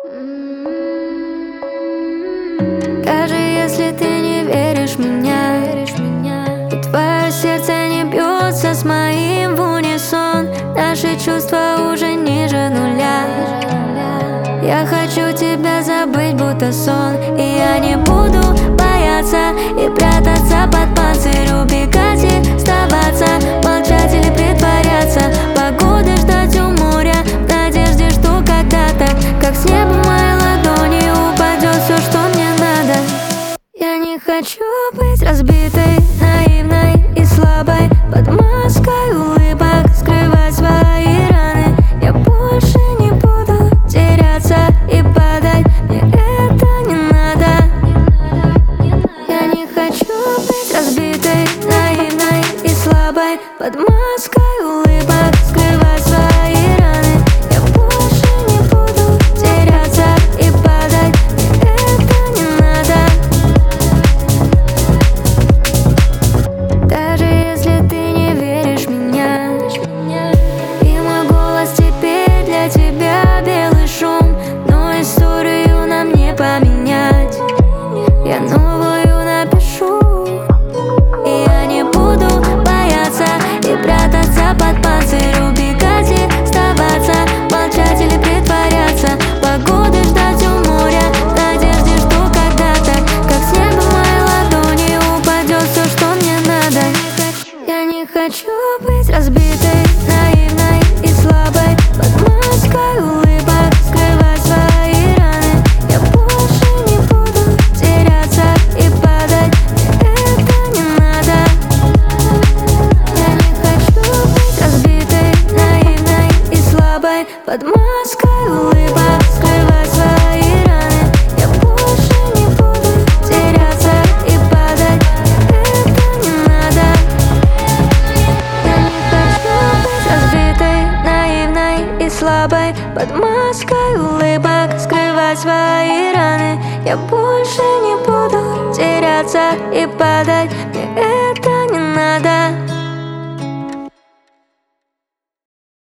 Даже если ты не веришь в меня, и твое сердце не бьется с моим в унисон, наши чувства уже ниже нуля. Я хочу тебя забыть, будто сон, и я не буду бояться и прятаться под панцирь, убегать и сдаваться, молчать или притворяться, погоды ждать у моря, в надежде, что когда-то, как с неба в моей ладони, упадет все, что мне надо. Я не хочу быть разбитой, наивной и слабой, под маской улыбок скрывать свои раны. Я больше не буду теряться и падать, мне это не надо. Я не хочу быть разбитой, наивной и слабой, под маской улыбок скрывать свои раны. Я больше не буду теряться и падать, мне это не надо. Даже если ты не веришь в меня, и мой голос теперь для тебя белый шум, но историю нам не поменять, я новую напишу. И я не буду бояться и прятаться под панцирь, убегать и сдаваться, молчать или притворяться, погоды ждать у моря, в надежде, что когда-то, как с неба в моей ладони, упадет все, что мне надо. Я не хочу быть разбитой, наивной и слабой, под маской улыбок скрывать свои раны. Я больше не буду теряться и падать, мне это не надо. Я не хочу быть разбитой, наивной и слабой, под маской улыбок скрывать свои раны. Я больше не буду теряться и падать, мне это не надо. Я не хочу быть разбитой, наивной и слабой, под маской улыбок скрывать свои раны. Я больше не буду теряться и падать.